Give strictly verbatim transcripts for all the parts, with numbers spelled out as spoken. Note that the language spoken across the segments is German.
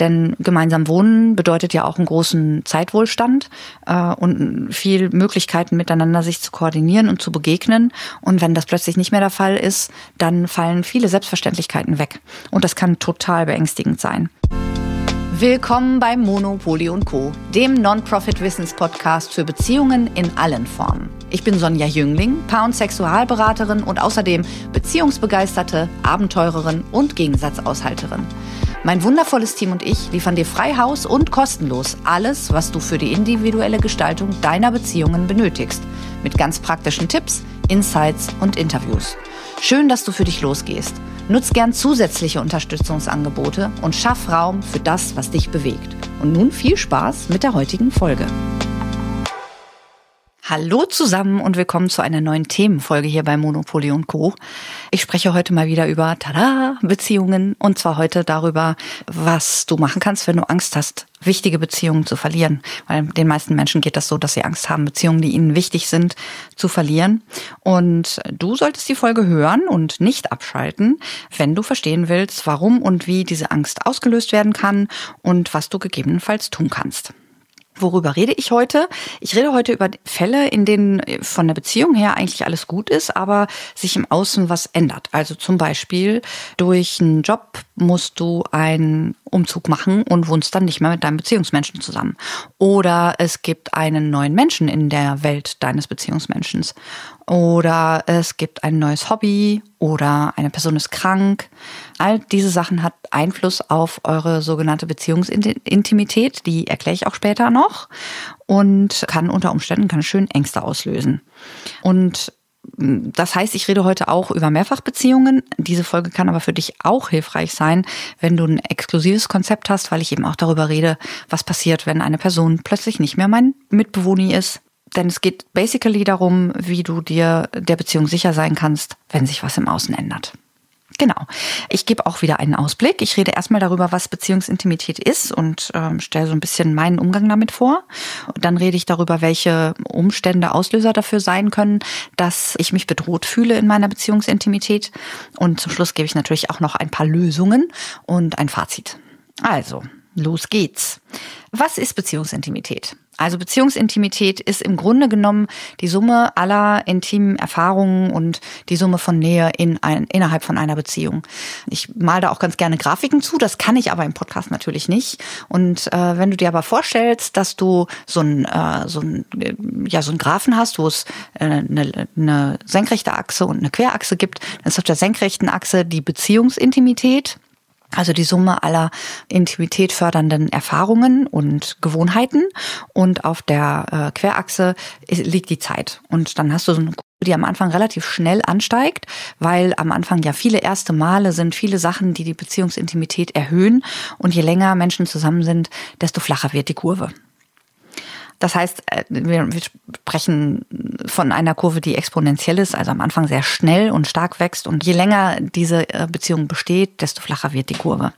Denn gemeinsam wohnen bedeutet ja auch einen großen Zeitwohlstand äh, und viel Möglichkeiten miteinander sich zu koordinieren und zu begegnen. Und wenn das plötzlich nicht mehr der Fall ist, dann fallen viele Selbstverständlichkeiten weg. Und das kann total beängstigend sein. Willkommen bei Mono, Poly und Co., dem Non-Profit-Wissens-Podcast für Beziehungen in allen Formen. Ich bin Sonja Jüngling, Paar- und Sexualberaterin und außerdem beziehungsbegeisterte Abenteurerin und Gegensatzaushalterin. Mein wundervolles Team und ich liefern dir frei Haus und kostenlos alles, was du für die individuelle Gestaltung deiner Beziehungen benötigst. Mit ganz praktischen Tipps, Insights und Interviews. Schön, dass du für dich losgehst. Nutz gern zusätzliche Unterstützungsangebote und schaff Raum für das, was dich bewegt. Und nun viel Spaß mit der heutigen Folge. Hallo zusammen und willkommen zu einer neuen Themenfolge hier bei Mono, Poly und Co. Ich spreche heute mal wieder über Tada, Beziehungen und zwar heute darüber, was du machen kannst, wenn du Angst hast, wichtige Beziehungen zu verlieren. Weil den meisten Menschen geht das so, dass sie Angst haben, Beziehungen, die ihnen wichtig sind, zu verlieren. Und du solltest die Folge hören und nicht abschalten, wenn du verstehen willst, warum und wie diese Angst ausgelöst werden kann und was du gegebenenfalls tun kannst. Worüber rede ich heute? Ich rede heute über Fälle, in denen von der Beziehung her eigentlich alles gut ist, aber sich im Außen was ändert. Also zum Beispiel durch einen Job musst du einen Umzug machen und wohnst dann nicht mehr mit deinem Beziehungsmenschen zusammen. Oder es gibt einen neuen Menschen in der Welt deines Beziehungsmenschen. Oder es gibt ein neues Hobby oder eine Person ist krank. All diese Sachen hat Einfluss auf eure sogenannte Beziehungsintimität, die erkläre ich auch später noch und kann unter Umständen ganz schön Ängste auslösen. Und das heißt, ich rede heute auch über Mehrfachbeziehungen. Diese Folge kann aber für dich auch hilfreich sein, wenn du ein exklusives Konzept hast, weil ich eben auch darüber rede, was passiert, wenn eine Person plötzlich nicht mehr mein Mitbewohner ist. Denn es geht basically darum, wie du dir der Beziehung sicher sein kannst, wenn sich was im Außen ändert. Genau. Ich gebe auch wieder einen Ausblick. Ich rede erstmal darüber, was Beziehungsintimität ist und ähm, stelle so ein bisschen meinen Umgang damit vor. Dann rede ich darüber, welche Umstände Auslöser dafür sein können, dass ich mich bedroht fühle in meiner Beziehungsintimität. Und zum Schluss gebe ich natürlich auch noch ein paar Lösungen und ein Fazit. Also, los geht's. Was ist Beziehungsintimität? Also Beziehungsintimität ist im Grunde genommen die Summe aller intimen Erfahrungen und die Summe von Nähe in ein, innerhalb von einer Beziehung. Ich male da auch ganz gerne Grafiken zu, das kann ich aber im Podcast natürlich nicht. Und äh, wenn du dir aber vorstellst, dass du so ein äh, so ein ja so ein Graphen hast, wo es äh, eine, eine senkrechte Achse und eine Querachse gibt, dann ist auf der senkrechten Achse die Beziehungsintimität. Also die Summe aller Intimität fördernden Erfahrungen und Gewohnheiten. Und auf der äh, Querachse liegt die Zeit. Und dann hast du so eine Kurve, die am Anfang relativ schnell ansteigt, weil am Anfang ja viele erste Male sind, viele Sachen, die die Beziehungsintimität erhöhen. Und je länger Menschen zusammen sind, desto flacher wird die Kurve. Das heißt, wir sprechen von einer Kurve, die exponentiell ist, also am Anfang sehr schnell und stark wächst. Und je länger diese Beziehung besteht, desto flacher wird die Kurve.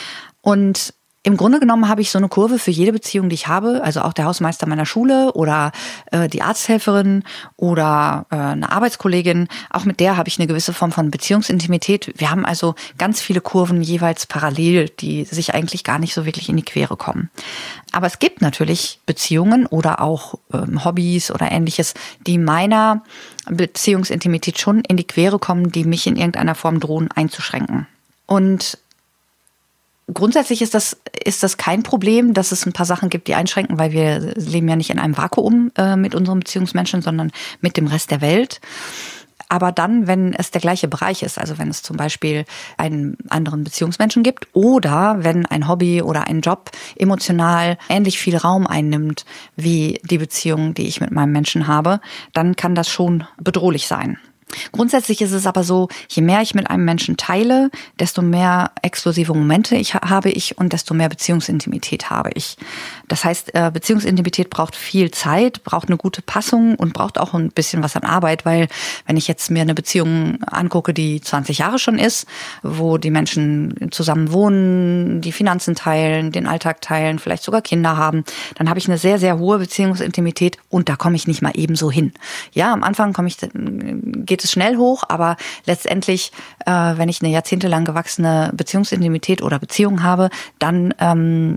Und im Grunde genommen habe ich so eine Kurve für jede Beziehung, die ich habe, also auch der Hausmeister meiner Schule oder äh, die Arzthelferin oder äh, eine Arbeitskollegin. Auch mit der habe ich eine gewisse Form von Beziehungsintimität. Wir haben also ganz viele Kurven jeweils parallel, die sich eigentlich gar nicht so wirklich in die Quere kommen. Aber es gibt natürlich Beziehungen oder auch ähm, Hobbys oder Ähnliches, die meiner Beziehungsintimität schon in die Quere kommen, die mich in irgendeiner Form drohen einzuschränken. Und grundsätzlich ist das, ist das kein Problem, dass es ein paar Sachen gibt, die einschränken, weil wir leben ja nicht in einem Vakuum äh, mit unserem Beziehungsmenschen, sondern mit dem Rest der Welt. Aber dann, wenn es der gleiche Bereich ist, also wenn es zum Beispiel einen anderen Beziehungsmenschen gibt oder wenn ein Hobby oder ein Job emotional ähnlich viel Raum einnimmt wie die Beziehung, die ich mit meinem Menschen habe, dann kann das schon bedrohlich sein. Grundsätzlich ist es aber so, je mehr ich mit einem Menschen teile, desto mehr exklusive Momente ich habe ich und desto mehr Beziehungsintimität habe ich. Das heißt, Beziehungsintimität braucht viel Zeit, braucht eine gute Passung und braucht auch ein bisschen was an Arbeit, weil wenn ich jetzt mir eine Beziehung angucke, die zwanzig Jahre schon ist, wo die Menschen zusammen wohnen, die Finanzen teilen, den Alltag teilen, vielleicht sogar Kinder haben, dann habe ich eine sehr, sehr hohe Beziehungsintimität und da komme ich nicht mal ebenso hin. Ja, am Anfang komme ich, geht es schnell hoch, aber letztendlich, äh, wenn ich eine jahrzehntelang gewachsene Beziehungsintimität oder Beziehung habe, dann ähm,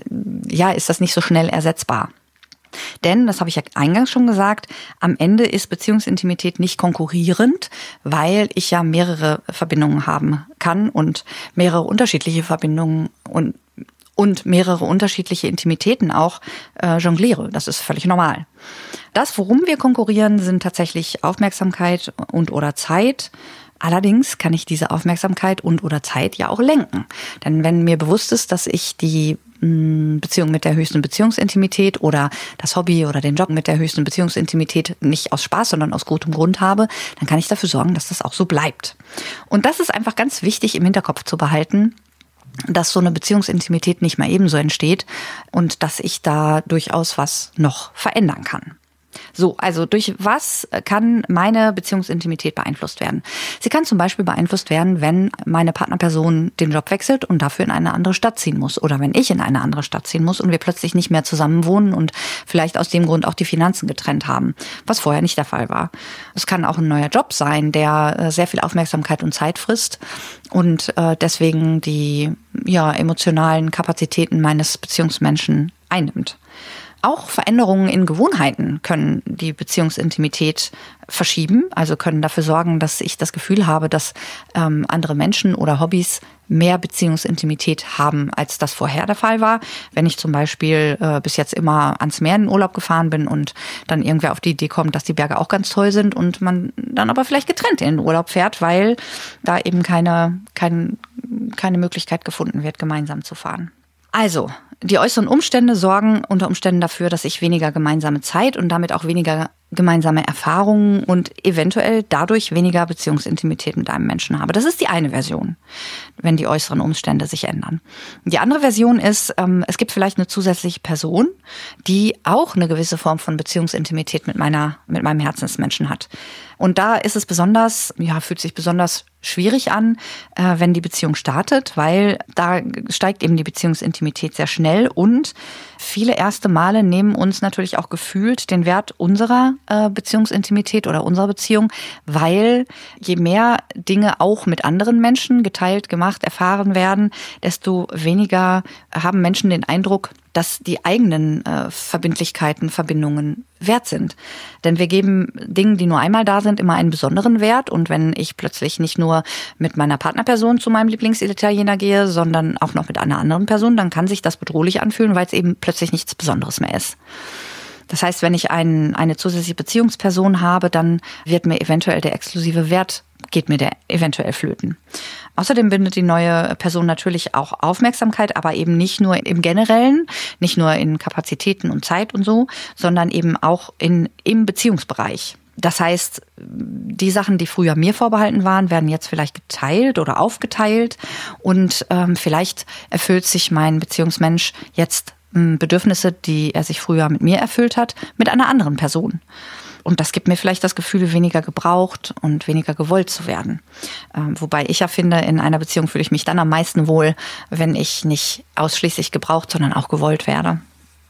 ja, ist das nicht so schnell ersetzbar. Denn, das habe ich ja eingangs schon gesagt, am Ende ist Beziehungsintimität nicht konkurrierend, weil ich ja mehrere Verbindungen haben kann und mehrere unterschiedliche Verbindungen und und mehrere unterschiedliche Intimitäten auch äh, jongliere. Das ist völlig normal. Das, worum wir konkurrieren, sind tatsächlich Aufmerksamkeit und oder Zeit. Allerdings kann ich diese Aufmerksamkeit und oder Zeit ja auch lenken. Denn wenn mir bewusst ist, dass ich die mh, Beziehung mit der höchsten Beziehungsintimität oder das Hobby oder den Job mit der höchsten Beziehungsintimität nicht aus Spaß, sondern aus gutem Grund habe, dann kann ich dafür sorgen, dass das auch so bleibt. Und das ist einfach ganz wichtig im Hinterkopf zu behalten, dass so eine Beziehungsintimität nicht mal ebenso entsteht und dass ich da durchaus was noch verändern kann. So, also durch was kann meine Beziehungsintimität beeinflusst werden? Sie kann zum Beispiel beeinflusst werden, wenn meine Partnerperson den Job wechselt und dafür in eine andere Stadt ziehen muss. Oder wenn ich in eine andere Stadt ziehen muss und wir plötzlich nicht mehr zusammen wohnen und vielleicht aus dem Grund auch die Finanzen getrennt haben, was vorher nicht der Fall war. Es kann auch ein neuer Job sein, der sehr viel Aufmerksamkeit und Zeit frisst und deswegen die ja, emotionalen Kapazitäten meines Beziehungsmenschen einnimmt. Auch Veränderungen in Gewohnheiten können die Beziehungsintimität verschieben, also können dafür sorgen, dass ich das Gefühl habe, dass ähm, andere Menschen oder Hobbys mehr Beziehungsintimität haben, als das vorher der Fall war. Wenn ich zum Beispiel äh, bis jetzt immer ans Meer in den Urlaub gefahren bin und dann irgendwer auf die Idee kommt, dass die Berge auch ganz toll sind und man dann aber vielleicht getrennt in den Urlaub fährt, weil da eben keine, kein, keine Möglichkeit gefunden wird, gemeinsam zu fahren. Also, die äußeren Umstände sorgen unter Umständen dafür, dass ich weniger gemeinsame Zeit und damit auch weniger gemeinsame Erfahrungen und eventuell dadurch weniger Beziehungsintimität mit einem Menschen habe. Das ist die eine Version, wenn die äußeren Umstände sich ändern. Die andere Version ist, ähm, es gibt vielleicht eine zusätzliche Person, die auch eine gewisse Form von Beziehungsintimität mit meiner, mit meinem Herzensmenschen hat. Und da ist es besonders, ja, fühlt sich besonders schwierig an, äh, wenn die Beziehung startet, weil da steigt eben die Beziehungsintimität sehr schnell und viele erste Male nehmen uns natürlich auch gefühlt den Wert unserer äh, Beziehungsintimität oder unserer Beziehung, weil je mehr Dinge auch mit anderen Menschen geteilt, gemacht, erfahren werden, desto weniger haben Menschen den Eindruck, dass die eigenen äh, Verbindlichkeiten, Verbindungen wert sind. Denn wir geben Dingen, die nur einmal da sind, immer einen besonderen Wert. Und wenn ich plötzlich nicht nur mit meiner Partnerperson zu meinem Lieblingsitaliener gehe, sondern auch noch mit einer anderen Person, dann kann sich das bedrohlich anfühlen, weil es eben plötzlich nichts Besonderes mehr ist. Das heißt, wenn ich ein, eine zusätzliche Beziehungsperson habe, dann wird mir eventuell der exklusive Wert, geht mir der eventuell flöten. Außerdem bindet die neue Person natürlich auch Aufmerksamkeit, aber eben nicht nur im Generellen, nicht nur in Kapazitäten und Zeit und so, sondern eben auch in, im Beziehungsbereich. Das heißt, die Sachen, die früher mir vorbehalten waren, werden jetzt vielleicht geteilt oder aufgeteilt und ähm, vielleicht erfüllt sich mein Beziehungsmensch jetzt ähm, Bedürfnisse, die er sich früher mit mir erfüllt hat, mit einer anderen Person. Und das gibt mir vielleicht das Gefühl, weniger gebraucht und weniger gewollt zu werden. Ähm, wobei ich ja finde, in einer Beziehung fühle ich mich dann am meisten wohl, wenn ich nicht ausschließlich gebraucht, sondern auch gewollt werde.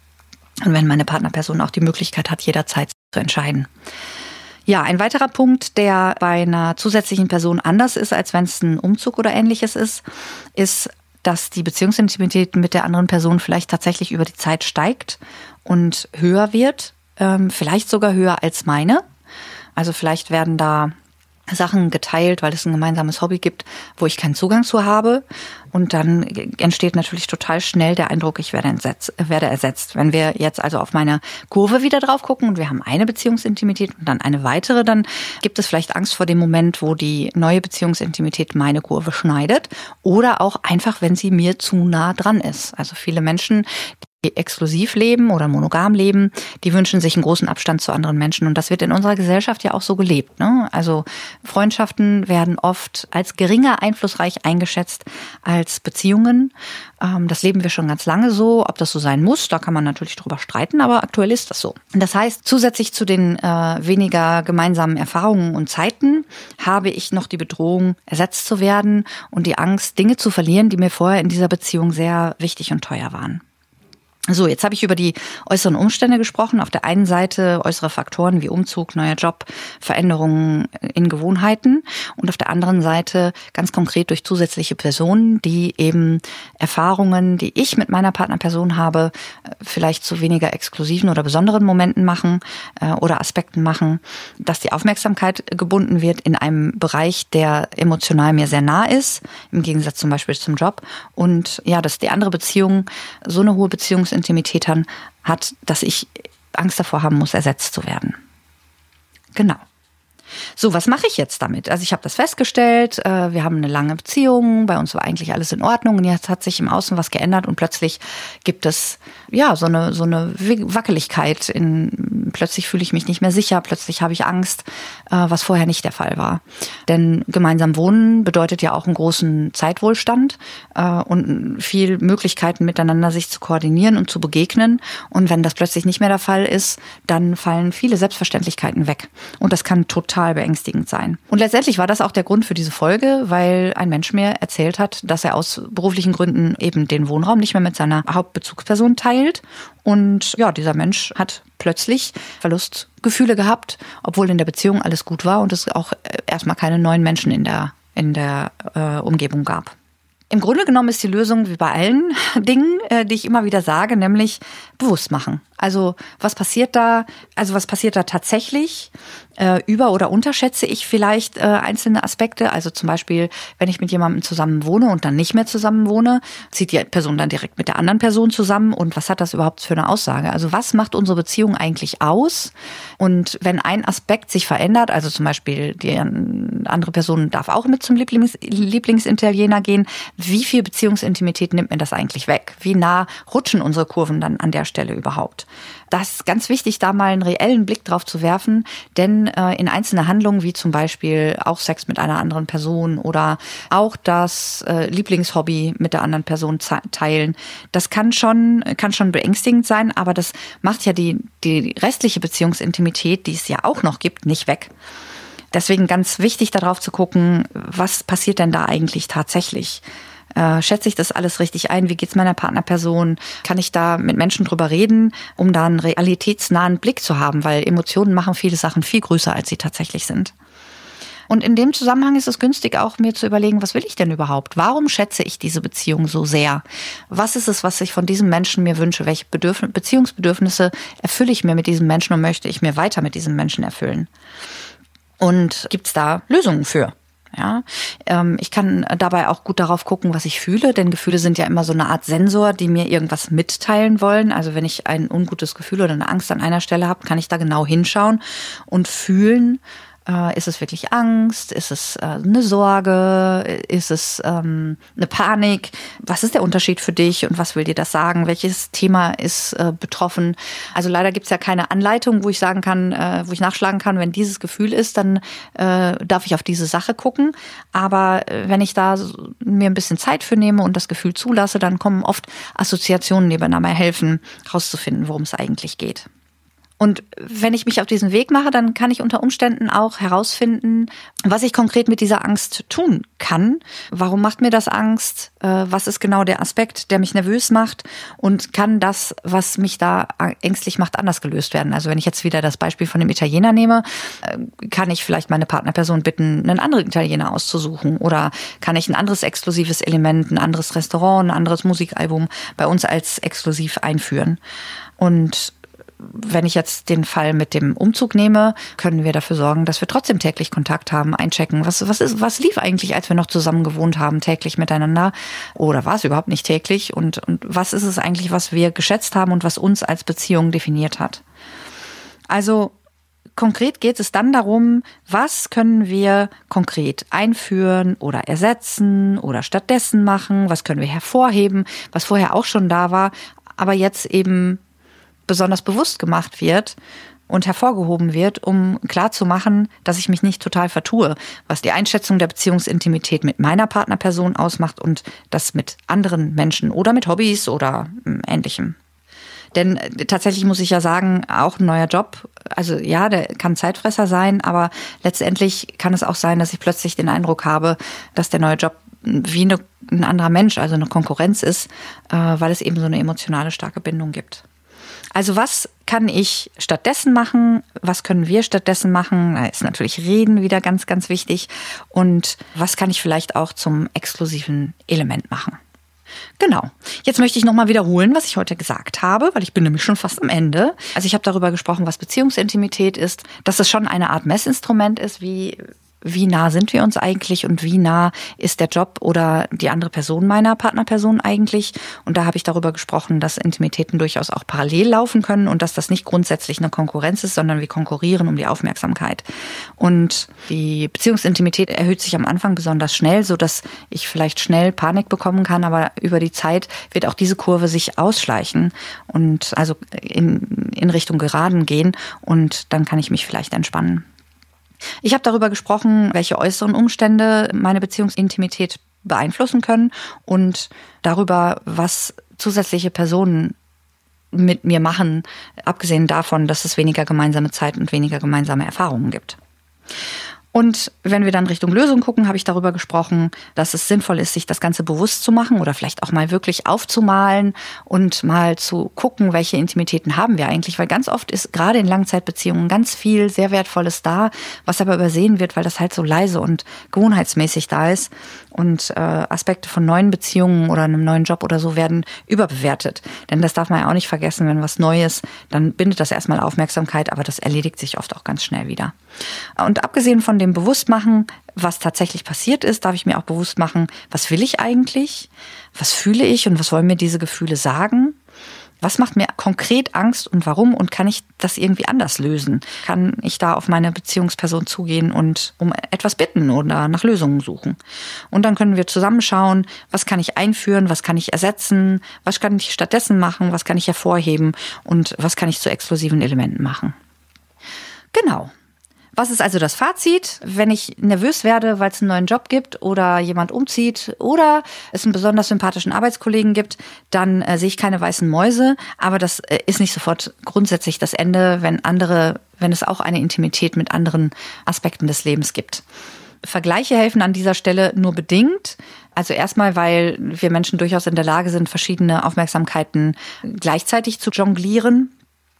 Und wenn meine Partnerperson auch die Möglichkeit hat, jederzeit zu entscheiden. Ja, ein weiterer Punkt, der bei einer zusätzlichen Person anders ist, als wenn es ein Umzug oder Ähnliches ist, ist, dass die Beziehungsintimität mit der anderen Person vielleicht tatsächlich über die Zeit steigt und höher wird. Vielleicht sogar höher als meine. Also vielleicht werden da Sachen geteilt, weil es ein gemeinsames Hobby gibt, wo ich keinen Zugang zu habe. Und dann entsteht natürlich total schnell der Eindruck, ich werde, entsetzt, werde ersetzt. Wenn wir jetzt also auf meine Kurve wieder drauf gucken und wir haben eine Beziehungsintimität und dann eine weitere, dann gibt es vielleicht Angst vor dem Moment, wo die neue Beziehungsintimität meine Kurve schneidet. Oder auch einfach, wenn sie mir zu nah dran ist. Also viele Menschen, die exklusiv leben oder monogam leben, die wünschen sich einen großen Abstand zu anderen Menschen. Und das wird in unserer Gesellschaft ja auch so gelebt, ne? Also Freundschaften werden oft als geringer einflussreich eingeschätzt als Beziehungen. Das leben wir schon ganz lange so. Ob das so sein muss, da kann man natürlich drüber streiten, aber aktuell ist das so. Das heißt, zusätzlich zu den äh, weniger gemeinsamen Erfahrungen und Zeiten habe ich noch die Bedrohung, ersetzt zu werden und die Angst, Dinge zu verlieren, die mir vorher in dieser Beziehung sehr wichtig und teuer waren. So, jetzt habe ich über die äußeren Umstände gesprochen. Auf der einen Seite äußere Faktoren wie Umzug, neuer Job, Veränderungen in Gewohnheiten und auf der anderen Seite ganz konkret durch zusätzliche Personen, die eben Erfahrungen, die ich mit meiner Partnerperson habe, vielleicht zu weniger exklusiven oder besonderen Momenten machen oder Aspekten machen, dass die Aufmerksamkeit gebunden wird in einem Bereich, der emotional mir sehr nah ist, im Gegensatz zum Beispiel zum Job, und ja, dass die andere Beziehung so eine hohe Beziehungs Intimität hat, dass ich Angst davor haben muss, ersetzt zu werden. Genau. So, was mache ich jetzt damit? Also ich habe das festgestellt, wir haben eine lange Beziehung, bei uns war eigentlich alles in Ordnung und jetzt hat sich im Außen was geändert und plötzlich gibt es ja so eine so eine Wackeligkeit. In, plötzlich fühle ich mich nicht mehr sicher, plötzlich habe ich Angst, was vorher nicht der Fall war. Denn gemeinsam wohnen bedeutet ja auch einen großen Zeitwohlstand und viel Möglichkeiten miteinander sich zu koordinieren und zu begegnen. Und wenn das plötzlich nicht mehr der Fall ist, dann fallen viele Selbstverständlichkeiten weg. Und das kann total beängstigend sein. Und letztendlich war das auch der Grund für diese Folge, weil ein Mensch mir erzählt hat, dass er aus beruflichen Gründen eben den Wohnraum nicht mehr mit seiner Hauptbezugsperson teilt. Und ja, dieser Mensch hat plötzlich Verlustgefühle gehabt, obwohl in der Beziehung alles gut war und es auch erstmal keine neuen Menschen in der, in der äh, Umgebung gab. Im Grunde genommen ist die Lösung wie bei allen Dingen, die ich immer wieder sage, nämlich bewusst machen. Also was passiert da? Also was passiert da tatsächlich? Äh, über- oder unterschätze ich vielleicht äh, einzelne Aspekte? Also zum Beispiel, wenn ich mit jemandem zusammen wohne und dann nicht mehr zusammen wohne, zieht die Person dann direkt mit der anderen Person zusammen und was hat das überhaupt für eine Aussage? Also was macht unsere Beziehung eigentlich aus? Und wenn ein Aspekt sich verändert, also zum Beispiel die andere Person darf auch mit zum Lieblings- Lieblingsitaliener gehen, wie viel Beziehungsintimität nimmt mir das eigentlich weg? Wie nah rutschen unsere Kurven dann an der Stelle überhaupt? Das ist ganz wichtig, da mal einen reellen Blick drauf zu werfen, denn äh, in einzelne Handlungen, wie zum Beispiel auch Sex mit einer anderen Person oder auch das äh, Lieblingshobby mit der anderen Person teilen, das kann schon, kann schon beängstigend sein, aber das macht ja die, die restliche Beziehungsintimität, die es ja auch noch gibt, nicht weg. Deswegen ganz wichtig, darauf zu gucken, was passiert denn da eigentlich tatsächlich? Äh, schätze ich das alles richtig ein? Wie geht's meiner Partnerperson? Kann ich da mit Menschen drüber reden, um da einen realitätsnahen Blick zu haben? Weil Emotionen machen viele Sachen viel größer, als sie tatsächlich sind. Und in dem Zusammenhang ist es günstig, auch mir zu überlegen, was will ich denn überhaupt? Warum schätze ich diese Beziehung so sehr? Was ist es, was ich von diesem Menschen mir wünsche? Welche Bedürf- Beziehungsbedürfnisse erfülle ich mir mit diesem Menschen und möchte ich mir weiter mit diesem Menschen erfüllen? Und gibt's da Lösungen für? Ja, ähm, ich kann dabei auch gut darauf gucken, was ich fühle, denn Gefühle sind ja immer so eine Art Sensor, die mir irgendwas mitteilen wollen. Also wenn ich ein ungutes Gefühl oder eine Angst an einer Stelle habe, kann ich da genau hinschauen und fühlen. Äh, ist es wirklich Angst? Ist es äh, eine Sorge? Ist es ähm, eine Panik? Was ist der Unterschied für dich und was will dir das sagen? Welches Thema ist äh, betroffen? Also leider gibt es ja keine Anleitung, wo ich sagen kann, äh, wo ich nachschlagen kann, wenn dieses Gefühl ist, dann äh, darf ich auf diese Sache gucken. Aber äh, wenn ich da mir ein bisschen Zeit für nehme und das Gefühl zulasse, dann kommen oft Assoziationen, die mir dabei helfen, rauszufinden, worum es eigentlich geht. Und wenn ich mich auf diesen Weg mache, dann kann ich unter Umständen auch herausfinden, was ich konkret mit dieser Angst tun kann. Warum macht mir das Angst? Was ist genau der Aspekt, der mich nervös macht? Und kann das, was mich da ängstlich macht, anders gelöst werden? Also wenn ich jetzt wieder das Beispiel von dem Italiener nehme, kann ich vielleicht meine Partnerperson bitten, einen anderen Italiener auszusuchen? Oder kann ich ein anderes exklusives Element, ein anderes Restaurant, ein anderes Musikalbum bei uns als exklusiv einführen? Und wenn ich jetzt den Fall mit dem Umzug nehme, können wir dafür sorgen, dass wir trotzdem täglich Kontakt haben, einchecken. Was, was ist, was lief eigentlich, als wir noch zusammen gewohnt haben, täglich miteinander? Oder war es überhaupt nicht täglich? Und, und was ist es eigentlich, was wir geschätzt haben und was uns als Beziehung definiert hat? Also, konkret geht es dann darum, was können wir konkret einführen oder ersetzen oder stattdessen machen? Was können wir hervorheben, was vorher auch schon da war, aber jetzt eben besonders bewusst gemacht wird und hervorgehoben wird, um klarzumachen, dass ich mich nicht total vertue, was die Einschätzung der Beziehungsintimität mit meiner Partnerperson ausmacht und das mit anderen Menschen oder mit Hobbys oder Ähnlichem. Denn tatsächlich muss ich ja sagen, auch ein neuer Job, also ja, der kann Zeitfresser sein, aber letztendlich kann es auch sein, dass ich plötzlich den Eindruck habe, dass der neue Job wie eine, ein anderer Mensch, also eine Konkurrenz ist, äh, weil es eben so eine emotionale starke Bindung gibt. Also was kann ich stattdessen machen? Was können wir stattdessen machen? Da ist natürlich Reden wieder ganz, ganz wichtig. Und was kann ich vielleicht auch zum exklusiven Element machen? Genau. Jetzt möchte ich nochmal wiederholen, was ich heute gesagt habe, weil ich bin nämlich schon fast am Ende. Also ich habe darüber gesprochen, was Beziehungsintimität ist, dass es schon eine Art Messinstrument ist, wie wie nah sind wir uns eigentlich und wie nah ist der Job oder die andere Person meiner Partnerperson eigentlich. Und da habe ich darüber gesprochen, dass Intimitäten durchaus auch parallel laufen können und dass das nicht grundsätzlich eine Konkurrenz ist, sondern wir konkurrieren um die Aufmerksamkeit. Und die Beziehungsintimität erhöht sich am Anfang besonders schnell, sodass ich vielleicht schnell Panik bekommen kann, aber über die Zeit wird auch diese Kurve sich ausschleichen und also in, in Richtung Geraden gehen und dann kann ich mich vielleicht entspannen. Ich habe darüber gesprochen, welche äußeren Umstände meine Beziehungsintimität beeinflussen können und darüber, was zusätzliche Personen mit mir machen, abgesehen davon, dass es weniger gemeinsame Zeit und weniger gemeinsame Erfahrungen gibt. Und wenn wir dann Richtung Lösung gucken, habe ich darüber gesprochen, dass es sinnvoll ist, sich das Ganze bewusst zu machen oder vielleicht auch mal wirklich aufzumalen und mal zu gucken, welche Intimitäten haben wir eigentlich. Weil ganz oft ist gerade in Langzeitbeziehungen ganz viel sehr Wertvolles da, was aber übersehen wird, weil das halt so leise und gewohnheitsmäßig da ist. Und äh, Aspekte von neuen Beziehungen oder einem neuen Job oder so werden überbewertet. Denn das darf man ja auch nicht vergessen, wenn was Neues, dann bindet das erstmal Aufmerksamkeit, aber das erledigt sich oft auch ganz schnell wieder. Und abgesehen von dem Bewusstmachen, was tatsächlich passiert ist, darf ich mir auch bewusst machen, was will ich eigentlich, was fühle ich und was wollen mir diese Gefühle sagen? Was macht mir konkret Angst und warum? Und kann ich das irgendwie anders lösen? Kann ich da auf meine Beziehungsperson zugehen und um etwas bitten oder nach Lösungen suchen? Und dann können wir zusammenschauen, was kann ich einführen, was kann ich ersetzen, was kann ich stattdessen machen, was kann ich hervorheben und was kann ich zu exklusiven Elementen machen. Genau. Was ist also das Fazit? Wenn ich nervös werde, weil es einen neuen Job gibt oder jemand umzieht oder es einen besonders sympathischen Arbeitskollegen gibt, dann äh, sehe ich keine weißen Mäuse. Aber das äh, ist nicht sofort grundsätzlich das Ende, wenn andere, wenn es auch eine Intimität mit anderen Aspekten des Lebens gibt. Vergleiche helfen an dieser Stelle nur bedingt. Also erstmal, weil wir Menschen durchaus in der Lage sind, verschiedene Aufmerksamkeiten gleichzeitig zu jonglieren.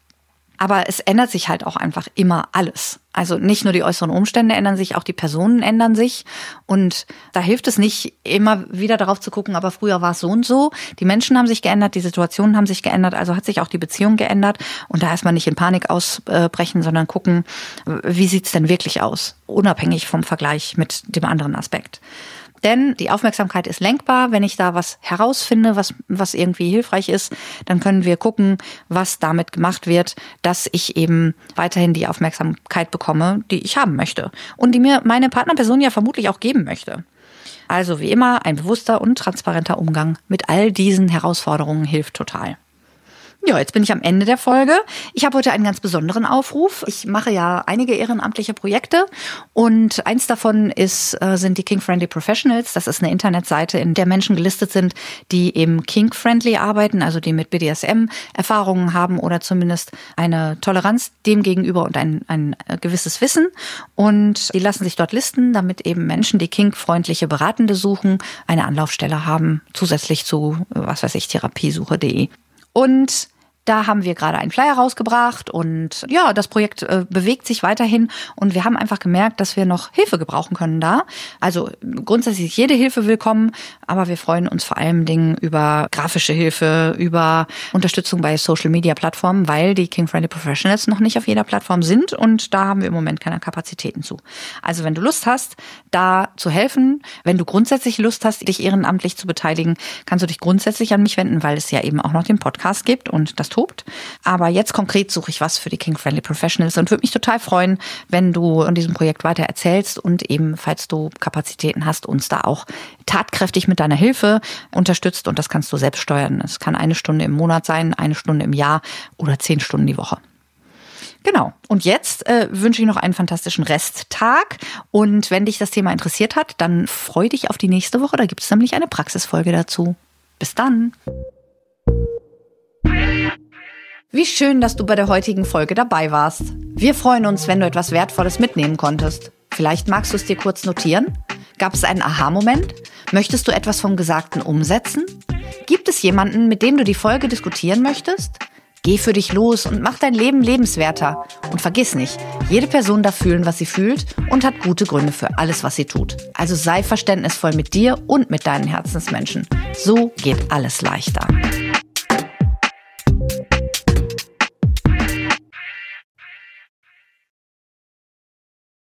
Aber es ändert sich halt auch einfach immer alles. Also nicht nur die äußeren Umstände ändern sich, auch die Personen ändern sich. Und da hilft es nicht, immer wieder darauf zu gucken, aber früher war es so und so. Die Menschen haben sich geändert, die Situationen haben sich geändert, also hat sich auch die Beziehung geändert. Und da erstmal nicht in Panik ausbrechen, sondern gucken, wie sieht's denn wirklich aus? Unabhängig vom Vergleich mit dem anderen Aspekt. Denn die Aufmerksamkeit ist lenkbar. Wenn ich da was herausfinde, was, was irgendwie hilfreich ist, dann können wir gucken, was damit gemacht wird, dass ich eben weiterhin die Aufmerksamkeit bekomme, die ich haben möchte. Und die mir meine Partnerperson ja vermutlich auch geben möchte. Also wie immer, ein bewusster und transparenter Umgang mit all diesen Herausforderungen hilft total. Ja, jetzt bin ich am Ende der Folge. Ich habe heute einen ganz besonderen Aufruf. Ich mache ja einige ehrenamtliche Projekte und eins davon ist, sind die Kink-Friendly Professionals. Das ist eine Internetseite, in der Menschen gelistet sind, die eben Kink-Friendly arbeiten, also die mit B D S M Erfahrungen haben oder zumindest eine Toleranz dem gegenüber und ein, ein gewisses Wissen. Und die lassen sich dort listen, damit eben Menschen, die Kink-freundliche Beratende suchen, eine Anlaufstelle haben, zusätzlich zu, was weiß ich, therapiesuche punkt de. Und da haben wir gerade einen Flyer rausgebracht und ja, das Projekt äh, bewegt sich weiterhin und wir haben einfach gemerkt, dass wir noch Hilfe gebrauchen können da. Also grundsätzlich jede Hilfe willkommen, aber wir freuen uns vor allem Dingen über grafische Hilfe, über Unterstützung bei Social-Media-Plattformen, weil die Kink-Friendly Professionals noch nicht auf jeder Plattform sind und da haben wir im Moment keine Kapazitäten zu. Also wenn du Lust hast, da zu helfen, wenn du grundsätzlich Lust hast, dich ehrenamtlich zu beteiligen, kannst du dich grundsätzlich an mich wenden, weil es ja eben auch noch den Podcast gibt und das tobt. Aber jetzt konkret suche ich was für die Kink-Friendly Professionals und würde mich total freuen, wenn du an diesem Projekt weiter erzählst und eben, falls du Kapazitäten hast, uns da auch tatkräftig mit deiner Hilfe unterstützt und das kannst du selbst steuern. Es kann eine Stunde im Monat sein, eine Stunde im Jahr oder zehn Stunden die Woche. Genau. Und jetzt äh, wünsche ich noch einen fantastischen Resttag. Und wenn dich das Thema interessiert hat, dann freu dich auf die nächste Woche. Da gibt es nämlich eine Praxisfolge dazu. Bis dann. Wie schön, dass du bei der heutigen Folge dabei warst. Wir freuen uns, wenn du etwas Wertvolles mitnehmen konntest. Vielleicht magst du es dir kurz notieren? Gab es einen Aha-Moment? Möchtest du etwas vom Gesagten umsetzen? Gibt es jemanden, mit dem du die Folge diskutieren möchtest? Geh für dich los und mach dein Leben lebenswerter. Und vergiss nicht, jede Person darf fühlen, was sie fühlt und hat gute Gründe für alles, was sie tut. Also sei verständnisvoll mit dir und mit deinen Herzensmenschen. So geht alles leichter.